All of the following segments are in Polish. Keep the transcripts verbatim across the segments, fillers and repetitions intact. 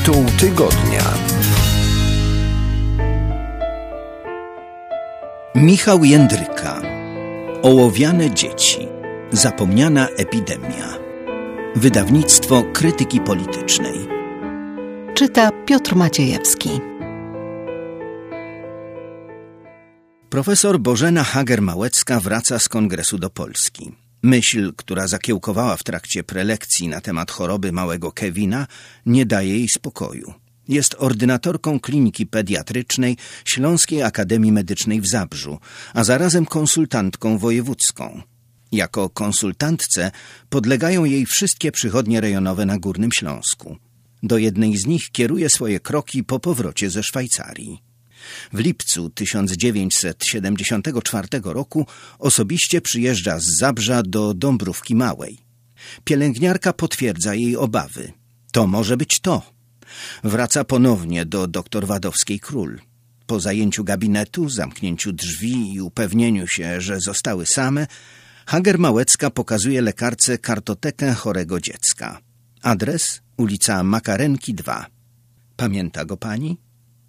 Tytuł tygodnia. Michał Jędryka. Ołowiane dzieci. Zapomniana epidemia. Wydawnictwo Krytyki Politycznej. Czyta Piotr Maciejewski. Profesor Bożena Hager-Małecka wraca z kongresu do Polski. Myśl, która zakiełkowała w trakcie prelekcji na temat choroby małego Kevina, nie daje jej spokoju. Jest ordynatorką kliniki pediatrycznej Śląskiej Akademii Medycznej w Zabrzu, a zarazem konsultantką wojewódzką. Jako konsultantce podlegają jej wszystkie przychodnie rejonowe na Górnym Śląsku. Do jednej z nich kieruje swoje kroki po powrocie ze Szwajcarii. W lipcu tysiąc dziewięćset siedemdziesiątego czwartego roku osobiście przyjeżdża z Zabrza do Dąbrówki Małej. Pielęgniarka potwierdza jej obawy. To może być to. Wraca ponownie do doktor Wadowskiej-Król. Po zajęciu gabinetu, zamknięciu drzwi i upewnieniu się, że zostały same, Hager-Małecka pokazuje lekarce kartotekę chorego dziecka. Adres: ulica Makarenki dwa. Pamięta go pani?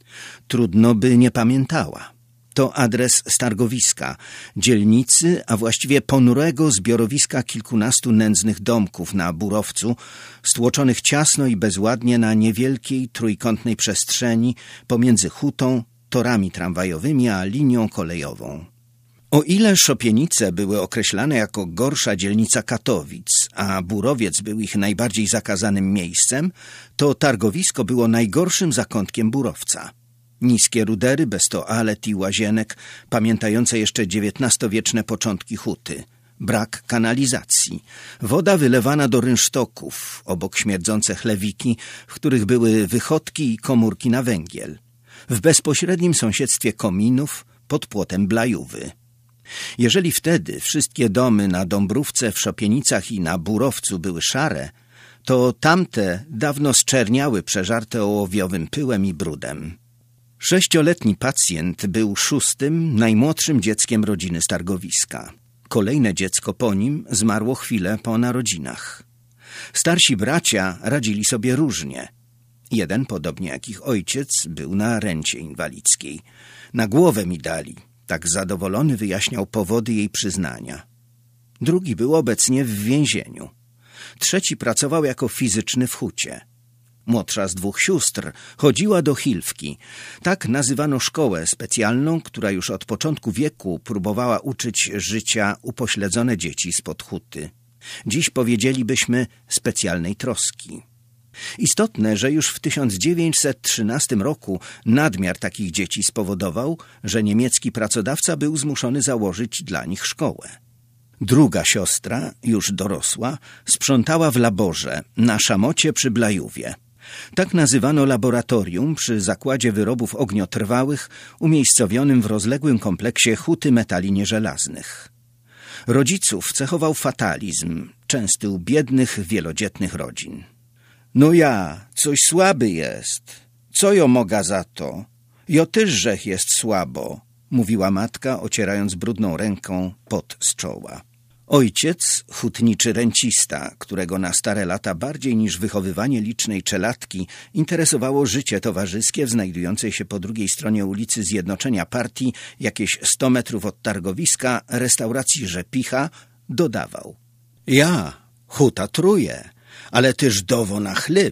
Trudno by nie pamiętała. To adres Stargowiska, dzielnicy, a właściwie ponurego zbiorowiska kilkunastu nędznych domków na Burowcu, stłoczonych ciasno i bezładnie na niewielkiej, trójkątnej przestrzeni pomiędzy hutą, torami tramwajowymi a linią kolejową. O ile Szopienice były określane jako gorsza dzielnica Katowic, a Burowiec był ich najbardziej zakazanym miejscem, to Targowisko było najgorszym zakątkiem Burowca. Niskie rudery bez toalet i łazienek, pamiętające jeszcze dziewiętnastowieczne początki huty. Brak kanalizacji. Woda wylewana do rynsztoków, obok śmierdzące chlewiki, w których były wychodki i komórki na węgiel. W bezpośrednim sąsiedztwie kominów, pod płotem Blajówy. Jeżeli wtedy wszystkie domy na Dąbrówce, w Szopienicach i na Burowcu były szare, to tamte dawno zczerniały, przeżarte ołowiowym pyłem i brudem. Sześcioletni pacjent był szóstym, najmłodszym dzieckiem rodziny z Targowiska. Kolejne dziecko po nim zmarło chwilę po narodzinach. Starsi bracia radzili sobie różnie. Jeden, podobnie jak ich ojciec, był na rencie inwalidzkiej. Na głowę mi dali. Tak zadowolony wyjaśniał powody jej przyznania. Drugi był obecnie w więzieniu. Trzeci pracował jako fizyczny w hucie. Młodsza z dwóch sióstr chodziła do Hilwki. Tak nazywano szkołę specjalną, która już od początku wieku próbowała uczyć życia upośledzone dzieci spod huty. Dziś powiedzielibyśmy specjalnej troski. Istotne, że już w tysiąc dziewięćset trzynastym roku nadmiar takich dzieci spowodował, że niemiecki pracodawca był zmuszony założyć dla nich szkołę. Druga siostra, już dorosła, sprzątała w laborze na Szamocie przy Blajówie. Tak nazywano laboratorium przy zakładzie wyrobów ogniotrwałych umiejscowionym w rozległym kompleksie huty metali nieżelaznych. Rodziców cechował fatalizm, częsty u biednych, wielodzietnych rodzin. No ja, coś słaby jest. Co jo moga za to? Jo też żech jest słabo, mówiła matka, ocierając brudną ręką pot z czoła. Ojciec, hutniczy rencista, którego na stare lata bardziej niż wychowywanie licznej czeladki interesowało życie towarzyskie w znajdującej się po drugiej stronie ulicy Zjednoczenia Partii, jakieś sto metrów od Targowiska, restauracji Rzepicha, dodawał: ja, huta truje, ale też dowo na chleb.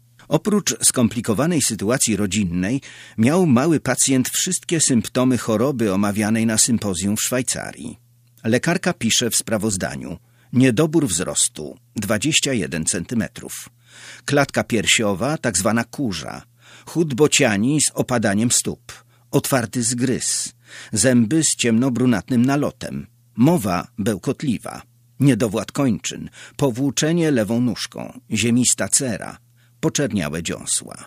Oprócz skomplikowanej sytuacji rodzinnej, miał mały pacjent wszystkie symptomy choroby omawianej na sympozjum w Szwajcarii. Lekarka pisze w sprawozdaniu: niedobór wzrostu dwadzieścia jeden centymetrów, klatka piersiowa, tak zwana kurza, chód bociani z opadaniem stóp, otwarty zgryz, zęby z ciemnobrunatnym nalotem, mowa bełkotliwa, niedowład kończyn, powłóczenie lewą nóżką, ziemista cera, poczerniałe dziąsła.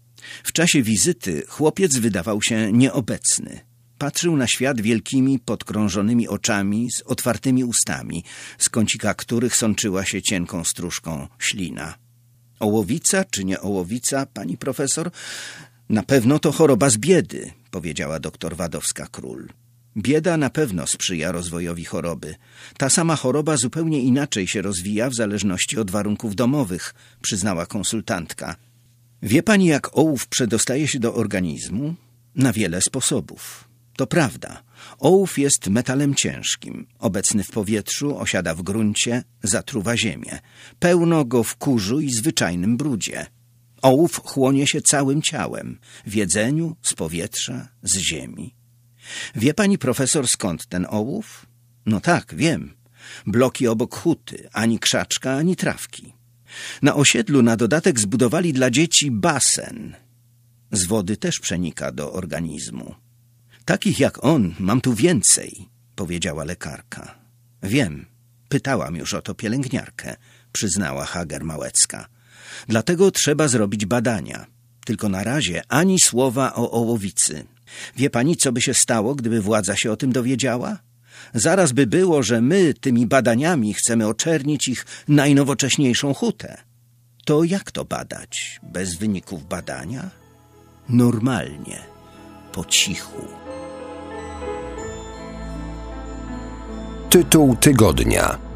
W czasie wizyty chłopiec wydawał się nieobecny. Patrzył na świat wielkimi, podkrążonymi oczami z otwartymi ustami, z kącika których sączyła się cienką stróżką ślina. Ołowica czy nie ołowica, pani profesor? Na pewno to choroba z biedy, powiedziała doktor Wadowska-Król. Bieda na pewno sprzyja rozwojowi choroby. Ta sama choroba zupełnie inaczej się rozwija w zależności od warunków domowych, przyznała konsultantka. Wie pani, jak ołów przedostaje się do organizmu? Na wiele sposobów. To prawda. Ołów jest metalem ciężkim. Obecny w powietrzu, osiada w gruncie, zatruwa ziemię. Pełno go w kurzu i zwyczajnym brudzie. Ołów chłonie się całym ciałem. W jedzeniu, z powietrza, z ziemi. Wie pani, profesor, skąd ten ołów? No tak, wiem. Bloki obok huty. Ani krzaczka, ani trawki. Na osiedlu na dodatek zbudowali dla dzieci basen. Z wody też przenika do organizmu. Takich jak on mam tu więcej, powiedziała lekarka. Wiem, pytałam już o to pielęgniarkę, przyznała Hager-Małecka. Dlatego trzeba zrobić badania. Tylko na razie ani słowa o ołowicy. Wie pani, co by się stało, gdyby władza się o tym dowiedziała? Zaraz by było, że my tymi badaniami chcemy oczernić ich najnowocześniejszą hutę. To jak to badać? Bez wyników badania? Normalnie, po cichu. Tytuł tygodnia.